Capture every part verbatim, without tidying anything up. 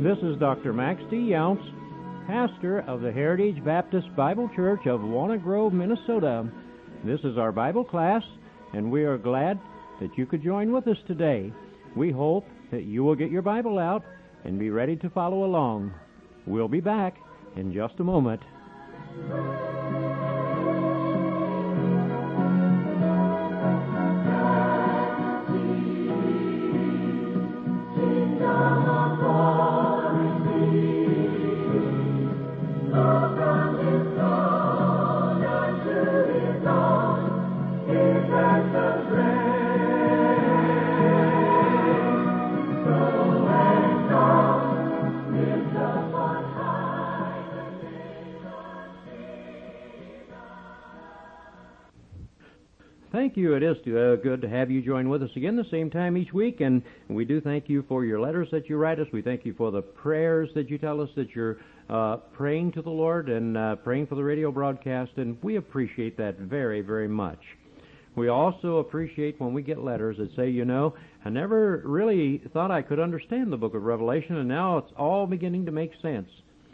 This is Doctor Max D. Younts, pastor of the Heritage Baptist Bible Church of Walnut Grove, Minnesota. This is our Bible class, and we are glad that you could join with us today. We hope that you will get your Bible out and be ready to follow along. We'll be back in just a moment. Thank you. It is uh, good to have you join with us again the same time each week, and we do thank you for your letters that you write us. We thank you for the prayers that you tell us that you're uh, praying to the Lord and uh, praying for the radio broadcast, and we appreciate that very, very much. We also appreciate when we get letters that say, you know, I never really thought I could understand the book of Revelation, and now it's all beginning to make sense.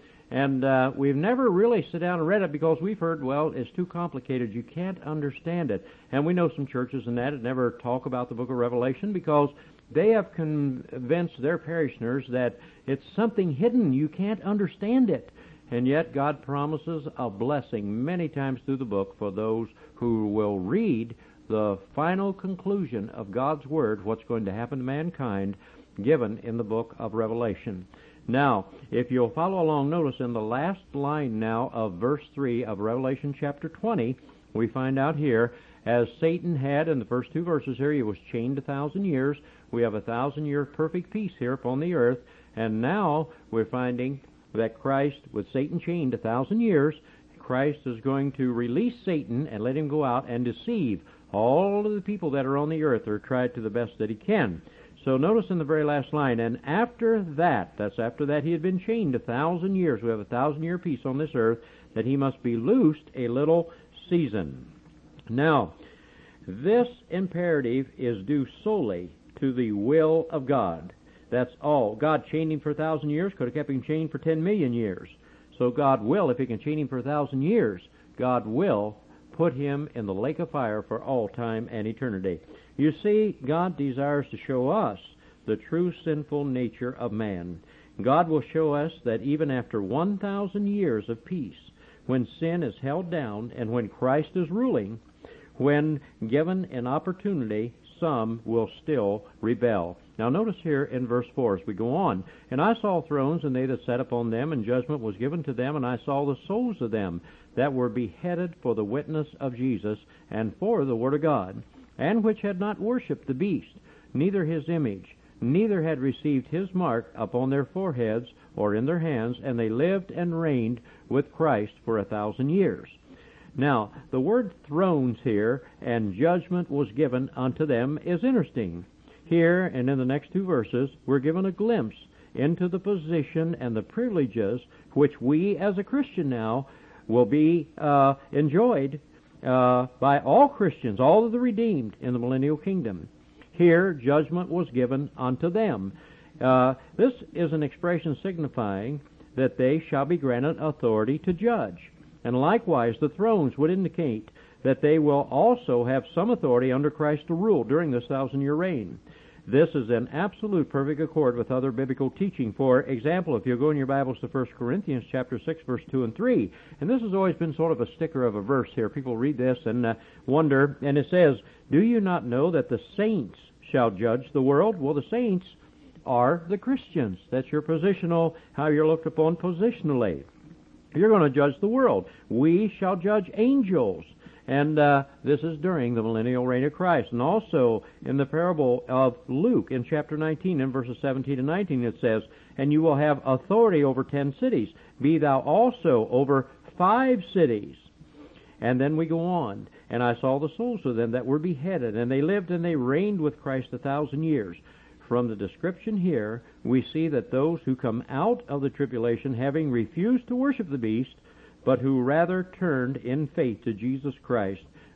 And uh, we've never really sat down and read it because we've heard, well, it's too complicated. You can't understand it. And we know some churches and that that never talk about the book of Revelation because they have convinced their parishioners that it's something hidden. You can't understand it. And yet God promises a blessing many times through the book for those who will read the final conclusion of God's Word, what's going to happen to mankind, given in the book of Revelation. Now, if you'll follow along, notice in the last line now of verse three of Revelation chapter twenty, we find out here, as Satan had in the first two verses here, he was chained a thousand years. We have a thousand year perfect peace here upon the earth, and now we're finding that Christ, with Satan chained a thousand years, Christ is going to release Satan and let him go out and deceive all of the people that are on the earth, or try to the best that he can. So notice in the very last line, and after that, that's after that he had been chained a thousand years, we have a thousand year peace on this earth, that he must be loosed a little season. Now, this imperative is due solely to the will of God. That's all. God chained him for a thousand years, could have kept him chained for ten million years. So God will, if he can chain him for a thousand years, God will put him in the lake of fire for all time and eternity. You see, God desires to show us the true sinful nature of man. God will show us that even after one thousand years of peace, when sin is held down and when Christ is ruling, when given an opportunity, some will still rebel. Now notice here in verse four as we go on, and I saw thrones, and they that sat upon them, and judgment was given to them, and I saw the souls of them that were beheaded for the witness of Jesus and for the word of God, and which had not worshipped the beast, neither his image, neither had received his mark upon their foreheads or in their hands, and they lived and reigned with Christ for a thousand years. Now, the word thrones here, and judgment was given unto them, is interesting. Here, and in the next two verses, we're given a glimpse into the position and the privileges which we as a Christian now will be uh, enjoyed uh, by all Christians, all of the redeemed in the millennial kingdom. Here, judgment was given unto them. Uh, this is an expression signifying that they shall be granted authority to judge. And likewise, the thrones would indicate that they will also have some authority under Christ to rule during this thousand-year reign. This is in absolute perfect accord with other biblical teaching. For example, if you go in your Bibles to First Corinthians chapter six, verse two and three, and this has always been sort of a sticker of a verse here. People read this and uh, wonder, and it says, "Do you not know that the saints shall judge the world?" Well, the saints are the Christians. That's your positional, how you're looked upon positionally. You're going to judge the world. We shall judge angels. And uh, this is during the millennial reign of Christ. And also in the parable of Luke in chapter nineteen, in verses seventeen and nineteen, it says, "And you will have authority over ten cities. Be thou also over five cities." And then we go on. "And I saw the souls of them that were beheaded, and they lived and they reigned with Christ a thousand years." From the description here, we see that those who come out of the tribulation, having refused to worship the beast, but who rather turned in faith to Jesus Christ,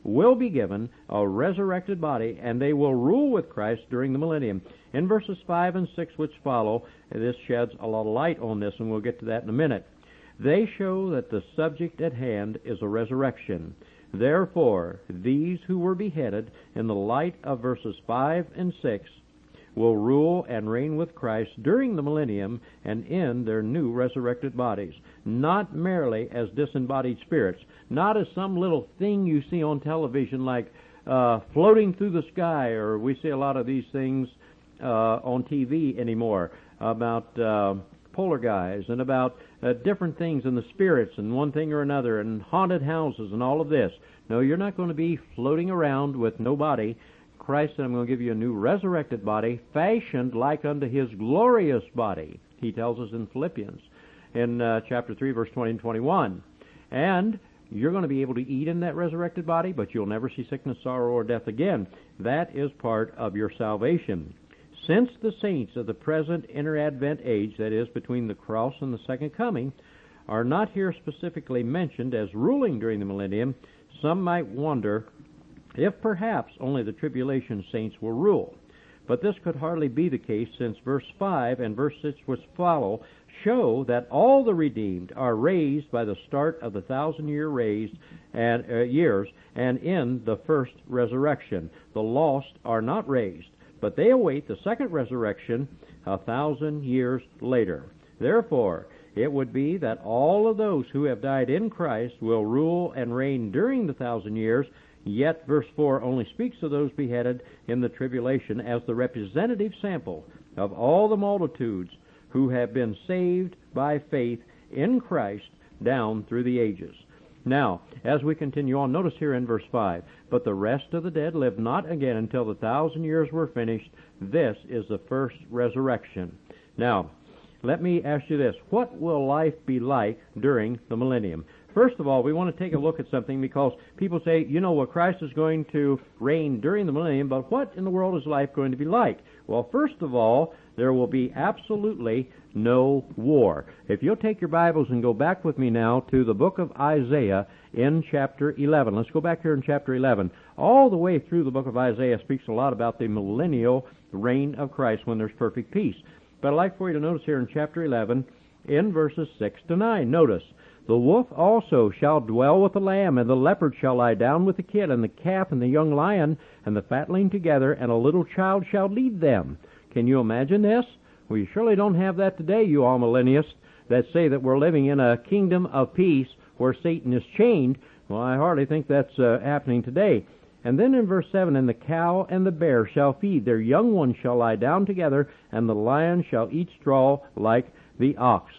will be given a resurrected body, and they will rule with Christ during the millennium. In verses five and six which follow, this sheds a lot of light on this, and we'll get to that in a minute. They show that the subject at hand is a resurrection. Therefore, these who were beheaded, in the light of verses five and six, will rule and reign with Christ during the millennium and in their new resurrected bodies, not merely as disembodied spirits, not as some little thing you see on television like uh, floating through the sky, or we see a lot of these things uh, on T V anymore about uh, polar guys and about uh, different things in the spirits and one thing or another and haunted houses and all of this. No, you're not going to be floating around with no body. Christ said, I'm going to give you a new resurrected body, fashioned like unto His glorious body, He tells us in Philippians, in uh, chapter three, verse twenty and twenty-one. And you're going to be able to eat in that resurrected body, but you'll never see sickness, sorrow, or death again. That is part of your salvation. Since the saints of the present inter-advent age, that is, between the cross and the second coming, are not here specifically mentioned as ruling during the millennium, some might wonder if perhaps only the tribulation saints will rule. But this could hardly be the case, since verse five and verse six which follow show that all the redeemed are raised by the start of the thousand-year raised and uh, years, and in the first resurrection. The lost are not raised, but they await the second resurrection a thousand years later. Therefore, it would be that all of those who have died in Christ will rule and reign during the thousand years. Yet verse four only speaks of those beheaded in the tribulation as the representative sample of all the multitudes who have been saved by faith in Christ down through the ages. Now, as we continue on, notice here in verse five, but the rest of the dead live not again until the thousand years were finished. This is the first resurrection. Now, let me ask you this. What will life be like during the millennium? First of all, we want to take a look at something, because people say, you know, well, Christ is going to reign during the millennium, but what in the world is life going to be like? Well, first of all, there will be absolutely no war. If you'll take your Bibles and go back with me now to the book of Isaiah in chapter eleven. Let's go back here in chapter eleven. All the way through the book of Isaiah speaks a lot about the millennial reign of Christ when there's perfect peace. But I'd like for you to notice here in chapter eleven, in verses six to nine, notice, the wolf also shall dwell with the lamb, and the leopard shall lie down with the kid, and the calf and the young lion and the fatling together, and a little child shall lead them. Can you imagine this? Well, you surely don't have that today, you all millennialists that say that we're living in a kingdom of peace where Satan is chained. Well, I hardly think that's uh, happening today. And then in verse seven, and the cow and the bear shall feed, their young ones shall lie down together, and the lion shall eat straw like the ox.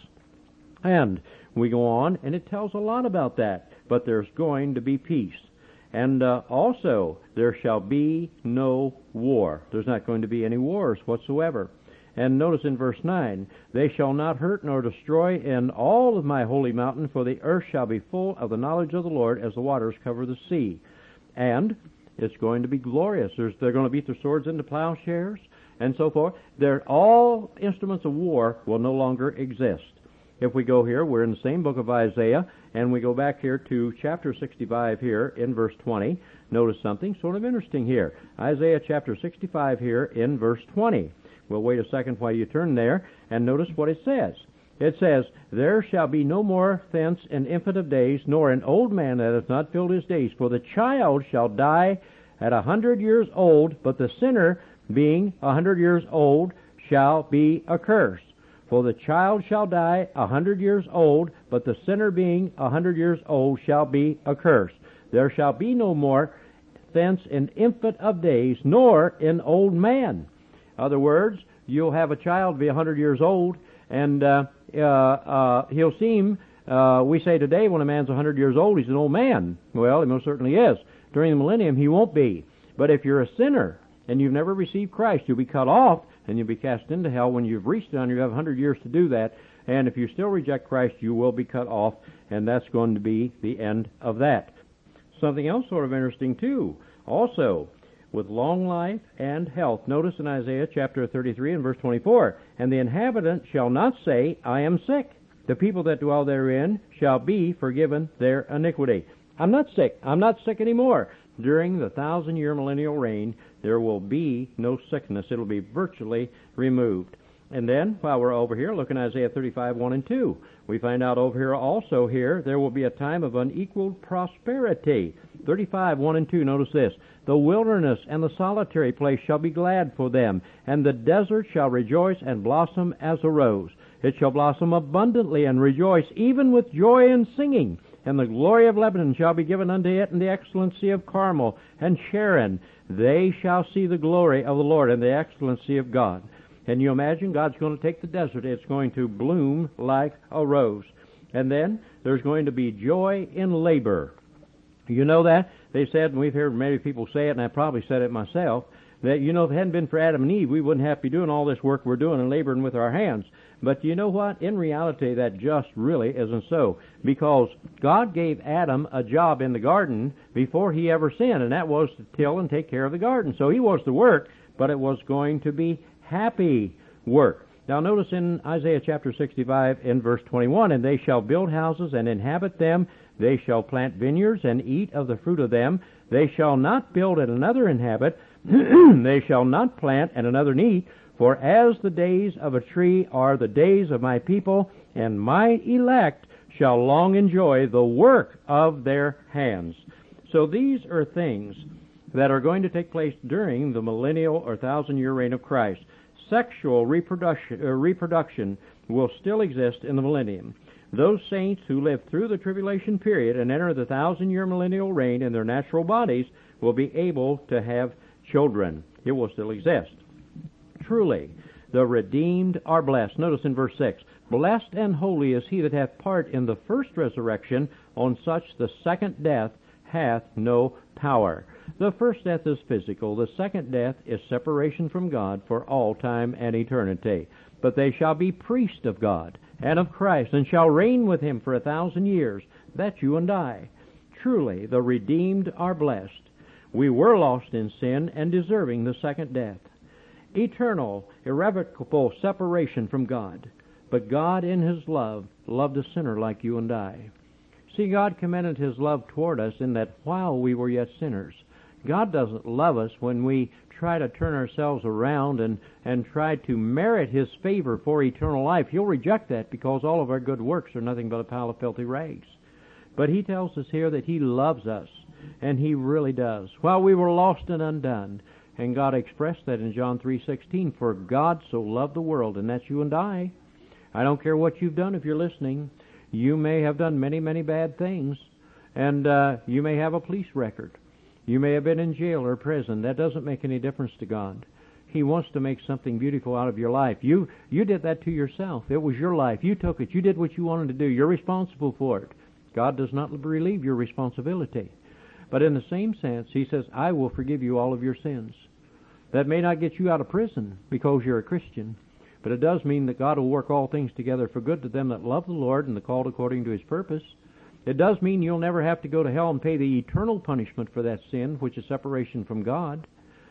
And we go on, and it tells a lot about that. But there's going to be peace. And uh, also, there shall be no war. There's not going to be any wars whatsoever. And notice in verse nine, they shall not hurt nor destroy in all of my holy mountain, for the earth shall be full of the knowledge of the Lord as the waters cover the sea. And it's going to be glorious. There's, they're going to beat their swords into plowshares and so forth. They're, all instruments of war will no longer exist. If we go here, we're in the same book of Isaiah, and we go back here to chapter sixty-five here in verse twenty. Notice something sort of interesting here. Isaiah chapter sixty-five here in verse twenty. We'll wait a second while you turn there, and notice what it says. It says, there shall be no more thence an infant of days, nor an old man that hath not filled his days. For the child shall die at a hundred years old, but the sinner, being a hundred years old, shall be accursed. For the child shall die a hundred years old, but the sinner being a hundred years old shall be accursed. There shall be no more thence an infant of days, nor an old man. In other words, you'll have a child be a hundred years old, and uh, uh, uh, he'll seem, uh, we say today when a man's a hundred years old, he's an old man. Well, he most certainly is. During the millennium, he won't be. But if you're a sinner and you've never received Christ, you'll be cut off, and you'll be cast into hell. When you've reached down, you have a hundred years to do that. And if you still reject Christ, you will be cut off, and that's going to be the end of that. Something else sort of interesting, too. Also, with long life and health. Notice in Isaiah chapter thirty-three and verse twenty-four, and the inhabitant shall not say, I am sick. The people that dwell therein shall be forgiven their iniquity. I'm not sick. I'm not sick anymore. during the thousand-year millennial reign, there will be no sickness. It'll be virtually removed. And then, while we're over here, look in Isaiah thirty-five, one and two. We find out over here also here, there will be a time of unequaled prosperity. thirty-five, one and two, notice this. The wilderness and the solitary place shall be glad for them, and the desert shall rejoice and blossom as a rose. It shall blossom abundantly and rejoice, even with joy and singing. And the glory of Lebanon shall be given unto it, and the excellency of Carmel and Sharon. They shall see the glory of the Lord and the excellency of God. Can you imagine? God's going to take the desert. It's going to bloom like a rose. And then there's going to be joy in labor. You know that? They said, and we've heard many people say it, and I probably said it myself, that, you know, if it hadn't been for Adam and Eve, we wouldn't have to be doing all this work we're doing and laboring with our hands. But you know what? In reality, that just really isn't so. Because God gave Adam a job in the garden before he ever sinned, and that was to till and take care of the garden. So he was to work, but it was going to be happy work. Now notice in Isaiah chapter sixty-five in verse twenty-one, and they shall build houses and inhabit them. They shall plant vineyards and eat of the fruit of them. They shall not build and another inhabit. They shall not plant and another eat. For as the days of a tree are the days of my people, and my elect shall long enjoy the work of their hands. So these are things that are going to take place during the millennial or thousand-year reign of Christ. Sexual reproduction, uh, reproduction will still exist in the millennium. Those saints who live through the tribulation period and enter the thousand-year millennial reign in their natural bodies will be able to have children. It will still exist. Truly, the redeemed are blessed. Notice in verse six, blessed and holy is he that hath part in the first resurrection. On such the second death hath no power. The first death is physical. The second death is separation from God for all time and eternity. But they shall be priests of God and of Christ, and shall reign with him for a thousand years. That's you and I. Truly, the redeemed are blessed. We were lost in sin and deserving the second death. Eternal, irrevocable separation from God. But God in His love loved a sinner like you and I. See, God commended His love toward us in that while we were yet sinners. God doesn't love us when we try to turn ourselves around and, and try to merit His favor for eternal life. He'll reject that because all of our good works are nothing but a pile of filthy rags. But He tells us here that He loves us, and He really does. While we were lost and undone, and God expressed that in John three sixteen, for God so loved the world, and that's you and I. I don't care what you've done if you're listening. You may have done many, many bad things, and uh, you may have a police record. You may have been in jail or prison. That doesn't make any difference to God. He wants to make something beautiful out of your life. You you did that to yourself. It was your life. You took it. You did what you wanted to do. You're responsible for it. God does not relieve your responsibility. But in the same sense, He says, I will forgive you all of your sins. That may not get you out of prison because you're a Christian, but it does mean that God will work all things together for good to them that love the Lord and are called according to His purpose. It does mean you'll never have to go to hell and pay the eternal punishment for that sin, which is separation from God.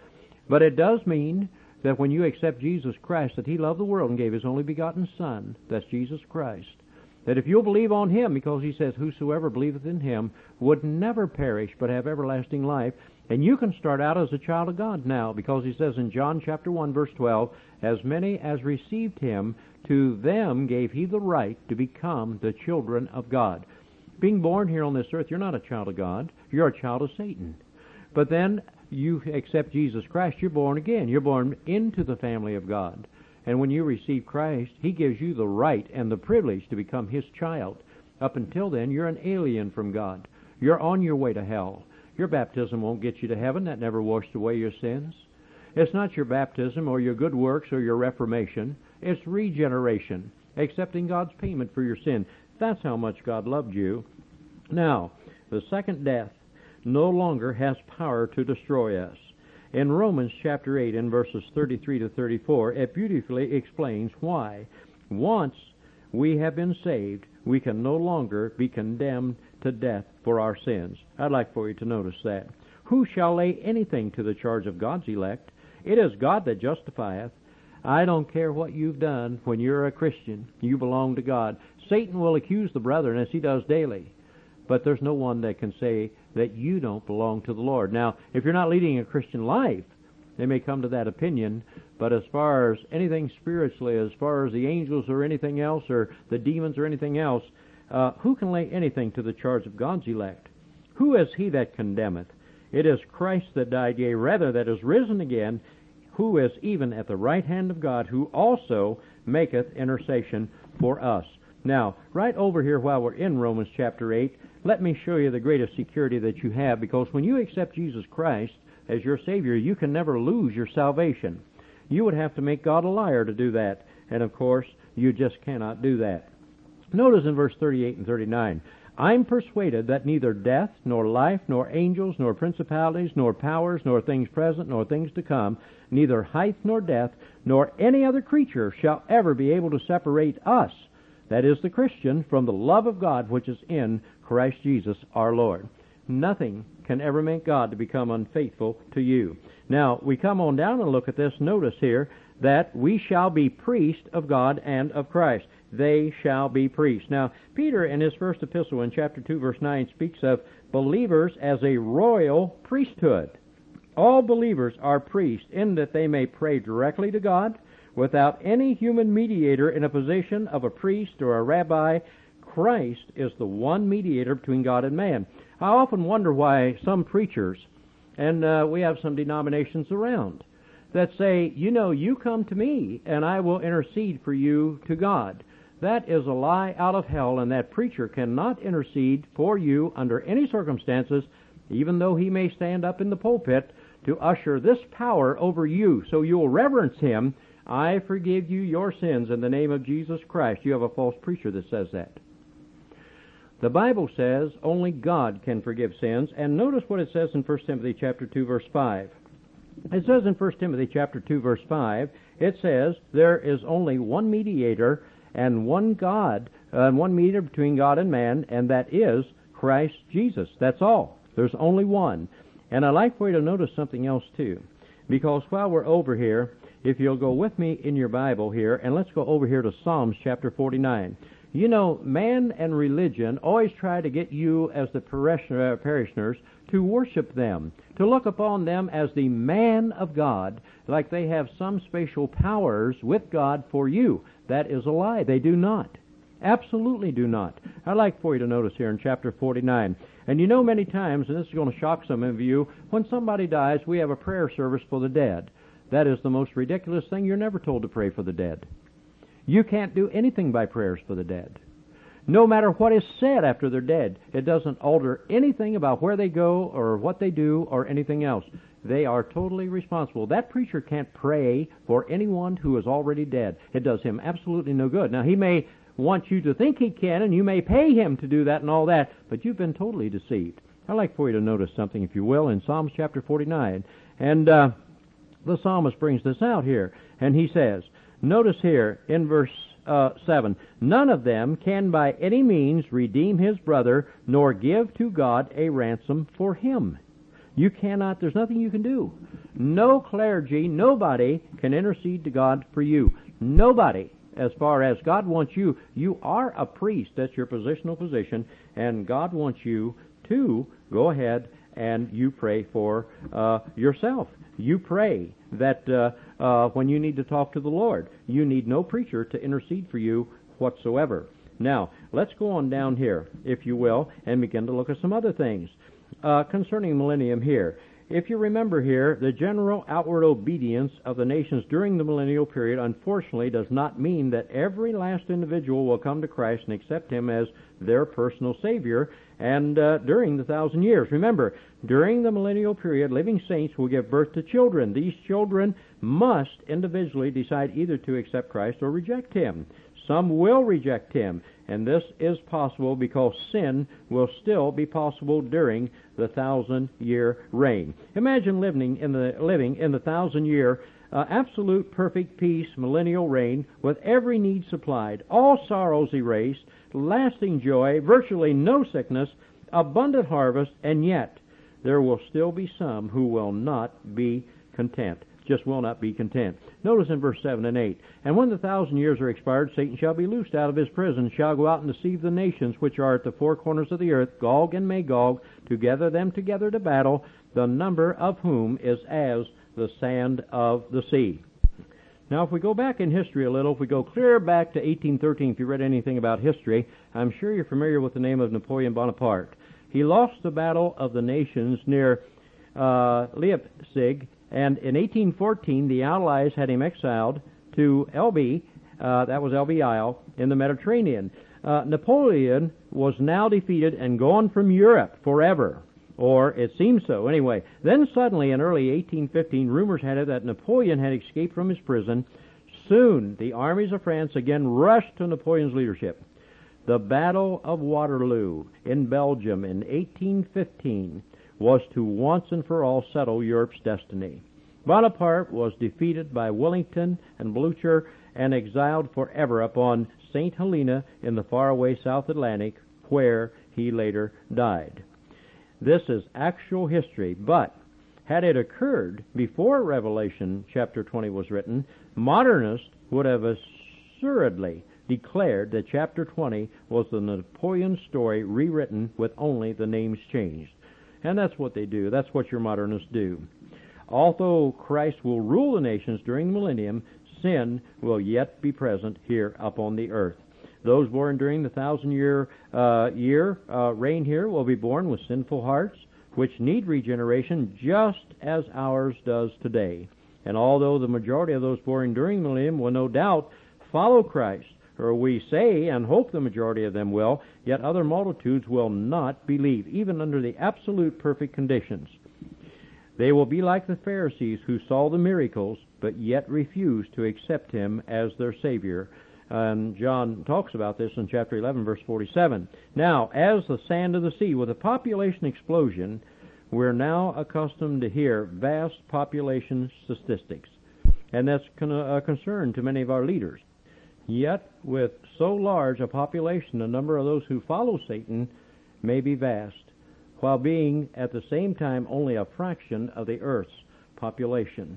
But it does mean that when you accept Jesus Christ, that He loved the world and gave His only begotten Son, that's Jesus Christ, that if you'll believe on Him, because He says, whosoever believeth in Him would never perish but have everlasting life. And you can start out as a child of God now, because He says in John chapter one, verse twelve, as many as received Him, to them gave He the right to become the children of God. Being born here on this earth, you're not a child of God. You're a child of Satan. But then you accept Jesus Christ, you're born again. You're born into the family of God. And when you receive Christ, He gives you the right and the privilege to become His child. Up until then, you're an alien from God. You're on your way to hell. Your baptism won't get you to heaven. That never washed away your sins. It's not your baptism or your good works or your reformation. It's regeneration, accepting God's payment for your sin. That's how much God loved you. Now, the second death no longer has power to destroy us. In Romans chapter eight, in verses thirty-three to thirty-four, it beautifully explains why. Once we have been saved, we can no longer be condemned to death for our sins. I'd like for you to notice that. Who shall lay anything to the charge of God's elect? It is God that justifieth. I don't care what you've done when you're a Christian. You belong to God. Satan will accuse the brethren as he does daily. But there's no one that can say that you don't belong to the Lord. Now, if you're not leading a Christian life, they may come to that opinion, but as far as anything spiritually, as far as the angels or anything else, or the demons or anything else, uh, who can lay anything to the charge of God's elect? Who is he that condemneth? It is Christ that died, yea, rather that is risen again, who is even at the right hand of God, who also maketh intercession for us. Now, right over here while we're in Romans chapter eight, let me show you the greatest security that you have, because when you accept Jesus Christ as your Savior, you can never lose your salvation. You would have to make God a liar to do that, and of course, you just cannot do that. Notice in verse thirty-eight and thirty-nine, I'm persuaded that neither death, nor life, nor angels, nor principalities, nor powers, nor things present, nor things to come, neither height nor depth, nor any other creature shall ever be able to separate us, that is the Christian, from the love of God which is in Christ Jesus our Lord. Nothing can ever make God to become unfaithful to you. Now, we come on down and look at this. Notice here that we shall be priests of God and of Christ. They shall be priests. Now, Peter in his first epistle in chapter two, verse nine, speaks of believers as a royal priesthood. All believers are priests in that they may pray directly to God without any human mediator in a position of a priest or a rabbi. Christ is the one mediator between God and man. I often wonder why some preachers, and uh, we have some denominations around, that say, you know, you come to me and I will intercede for you to God. That is a lie out of hell, and that preacher cannot intercede for you under any circumstances, even though he may stand up in the pulpit to usher this power over you so you'll reverence him. I forgive you your sins in the name of Jesus Christ. You have a false preacher that says that. The Bible says only God can forgive sins, and notice what it says in First Timothy chapter two, verse five. It says in First Timothy chapter two, verse five, it says, there is only one mediator and one God, uh, one mediator between God and man, and that is Christ Jesus. That's all. There's only one. And I'd like for you to notice something else too, because while we're over here, if you'll go with me in your Bible here, and let's go over here to Psalms chapter forty-nine. You know, man and religion always try to get you as the parishioners to worship them, to look upon them as the man of God, like they have some special powers with God for you. That is a lie. They do not. Absolutely do not. I'd like for you to notice here in chapter forty-nine. And you know, many times, and this is going to shock some of you, when somebody dies, we have a prayer service for the dead. That is the most ridiculous thing. You're never told to pray for the dead. You can't do anything by prayers for the dead. No matter what is said after they're dead, it doesn't alter anything about where they go or what they do or anything else. They are totally responsible. That preacher can't pray for anyone who is already dead. It does him absolutely no good. Now, he may want you to think he can, and you may pay him to do that and all that, but you've been totally deceived. I'd like for you to notice something, if you will, in Psalms chapter forty-nine. And uh, the psalmist brings this out here, and he says, notice here in verse uh, seven, none of them can by any means redeem his brother, nor give to God a ransom for him. You cannot, there's nothing you can do. No clergy, nobody can intercede to God for you. Nobody. As far as God wants you, you are a priest. That's your positional position, and God wants you to go ahead and you pray for uh, yourself. You pray that uh, uh, when you need to talk to the Lord, you need no preacher to intercede for you whatsoever. Now, let's go on down here, if you will, and begin to look at some other things uh, concerning millennium here. If you remember here, the general outward obedience of the nations during the millennial period, unfortunately, does not mean that every last individual will come to Christ and accept Him as their personal Savior and uh, during the thousand years. Remember, during the millennial period, living saints will give birth to children. These children must individually decide either to accept Christ or reject Him. Some will reject Him, and this is possible because sin will still be possible during the thousand-year reign. Imagine living in the living in the thousand-year uh, absolute perfect peace millennial reign with every need supplied, all sorrows erased, lasting joy, virtually no sickness, abundant harvest, and yet there will still be some who will not be content. just will not be content. Notice in verse seven and eight, "And when the thousand years are expired, Satan shall be loosed out of his prison, shall go out and deceive the nations which are at the four corners of the earth, Gog and Magog, to gather them together to battle, the number of whom is as the sand of the sea." Now, if we go back in history a little, if we go clear back to eighteen thirteen, if you read anything about history, I'm sure you're familiar with the name of Napoleon Bonaparte. He lost the Battle of the Nations near uh, Leipzig, and in eighteen fourteen, the Allies had him exiled to Elbe, uh, that was Elbe Isle, in the Mediterranean. Uh, Napoleon was now defeated and gone from Europe forever. Or it seems so, anyway. Then suddenly, in early eighteen fifteen, rumors had it that Napoleon had escaped from his prison. Soon, the armies of France again rushed to Napoleon's leadership. The Battle of Waterloo in Belgium in eighteen fifteen was to once and for all settle Europe's destiny. Bonaparte was defeated by Wellington and Blucher and exiled forever upon Saint Helena in the faraway South Atlantic, where he later died. This is actual history, but had it occurred before Revelation chapter twenty was written, modernists would have assuredly declared that chapter twenty was the Napoleon story rewritten with only the names changed. And that's what they do. That's what your modernists do. Although Christ will rule the nations during the millennium, sin will yet be present here upon the earth. Those born during the thousand-year uh, year uh, reign here will be born with sinful hearts, which need regeneration just as ours does today. And although the majority of those born during the millennium will no doubt follow Christ, or we say and hope the majority of them will, yet other multitudes will not believe, even under the absolute perfect conditions. They will be like the Pharisees who saw the miracles, but yet refused to accept him as their Savior. And John talks about this in chapter eleven, verse forty-seven. Now, as the sand of the sea, with a population explosion, we're now accustomed to hear vast population statistics. And that's a concern to many of our leaders. Yet, with so large a population, the number of those who follow Satan may be vast, while being at the same time only a fraction of the earth's population.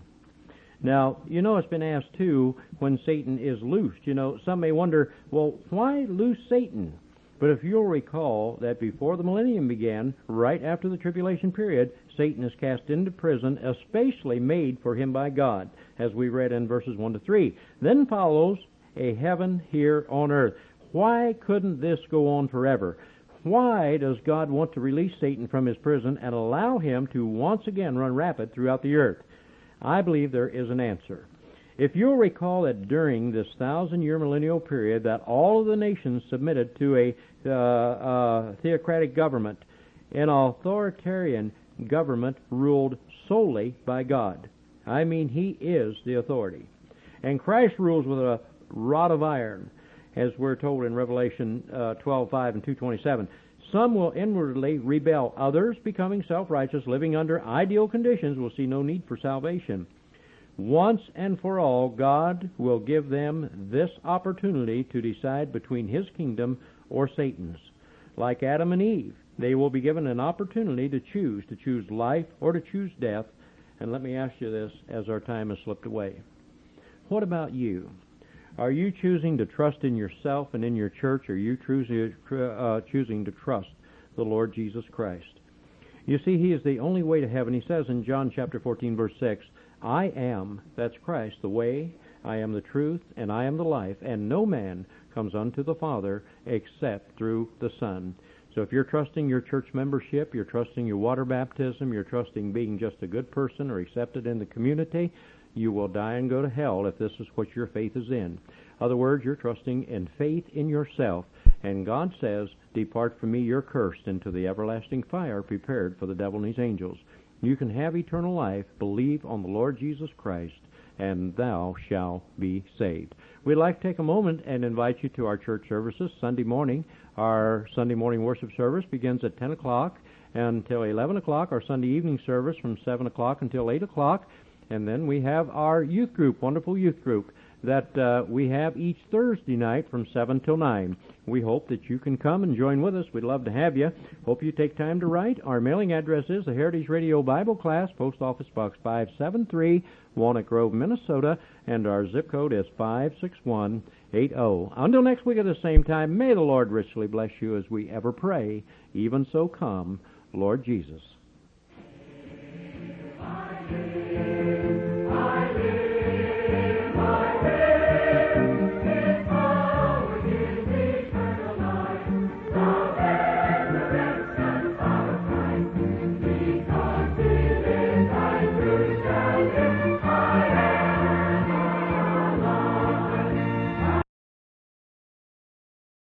Now, you know, it's been asked, too, when Satan is loosed. You know, some may wonder, well, why loose Satan? But if you'll recall that before the millennium began, right after the tribulation period, Satan is cast into prison, especially made for him by God, as we read in verses one to three. Then follows a heaven here on earth. Why couldn't this go on forever? Why does God want to release Satan from his prison and allow him to once again run rapid throughout the earth? I believe there is an answer. If you'll recall that during this thousand-year millennial period that all of the nations submitted to a uh, uh, theocratic government, an authoritarian government ruled solely by God. I mean, he is the authority. And Christ rules with a rod of iron, as we're told in Revelation uh, twelve five and two twenty-seven. Some will inwardly rebel. Others, becoming self-righteous, living under ideal conditions, will see no need for salvation. Once and for all, God will give them this opportunity to decide between his kingdom or Satan's. Like Adam and Eve, they will be given an opportunity to choose, to choose life or to choose death. And let me ask you this as our time has slipped away. What about you? Are you choosing to trust in yourself and in your church, or are you choosing, uh, choosing to trust the Lord Jesus Christ? You see, he is the only way to heaven. He says in John chapter fourteen, verse six, I am, that's Christ, the way, I am the truth, and I am the life, and no man comes unto the Father except through the Son. So if you're trusting your church membership, you're trusting your water baptism, you're trusting being just a good person or accepted in the community, you will die and go to hell if this is what your faith is in. In other words, you're trusting in faith in yourself. And God says, depart from me, you're cursed, into the everlasting fire prepared for the devil and his angels. You can have eternal life, believe on the Lord Jesus Christ, and thou shalt be saved. We'd like to take a moment and invite you to our church services Sunday morning. Our Sunday morning worship service begins at ten o'clock until eleven o'clock. Our Sunday evening service from seven o'clock until eight o'clock. And then we have our youth group, wonderful youth group. that uh, we have each Thursday night from seven till nine. We hope that you can come and join with us. We'd love to have you. Hope you take time to write. Our mailing address is the Heritage Radio Bible Class, Post Office Box five seven three, Walnut Grove, Minnesota, and our zip code is five six one eight zero. Until next week at the same time, may the Lord richly bless you as we ever pray. Even so come, Lord Jesus.